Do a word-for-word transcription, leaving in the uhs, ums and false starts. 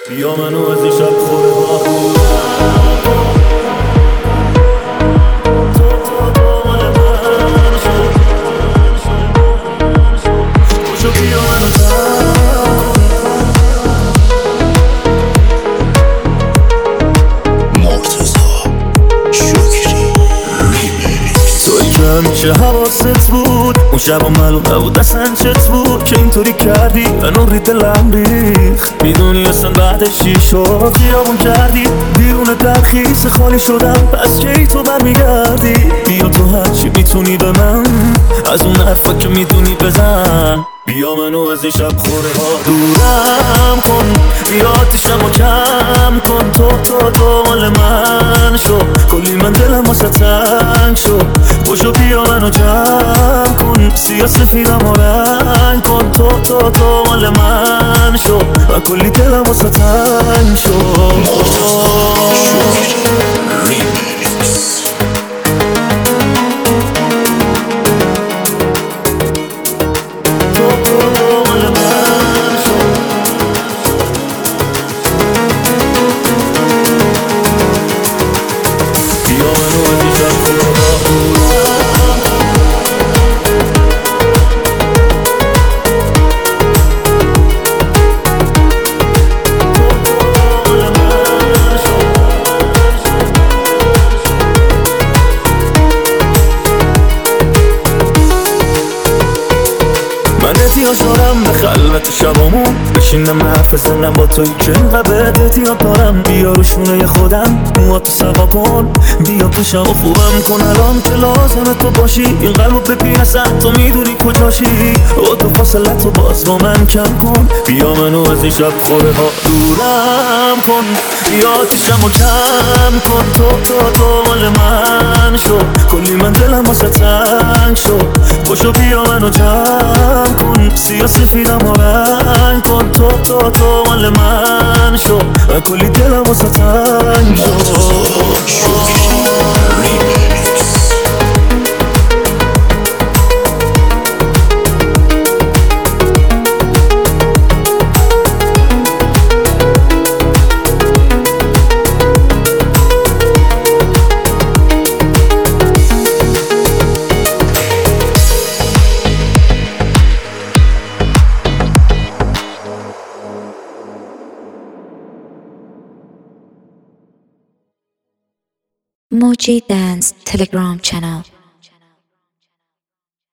بیا منو از این شب خوره ها همیشه حواست بود اون شبا معلوم نبود اصلا چت بود که اینطوری کردی منو ری دلم ریخت میدونی اصلا بعدش چی شد خیابون کردی بیرون ترخیص خالی شدم پس کی تو برمیگردی بیا تو هرچی میتونی به من از اون حرفا که میدونی بزن بیا منو از این شب خوره ها دورم کن بیا آتیشمو کم کن تو تو تو مال من شو کلی من دلم واسه تنگ شو باشو بیا منو جمع کن سیاه سفیدم و رنگ کن تو تو تو مال من شو و کلی دلم واسه تنگ شو احتیاج دارم به خلوت شبامون بشینم حرف بزنم با توی که اینقدر احتیاج دارم بیا رو شونه خودم موهاتو سوا کن بیا پیشم و خوبم کن الان که لازمه تو باشی این قلبو ببین اصلا تو میدونی کجاشی و تو فاصلت رو باز با من کم کن بیا منو از این شب خوره ها دورم کن بیا آتیشمو کم کن تو تو تو مال من شو کلی من دلم واسه تنگ شو باشو بیا منو جمع کن سیاه سفیدم و رنگ کن تو تو تو مال من شو و کلی دلم واسه تنگ شو Moji Dance Telegram channel.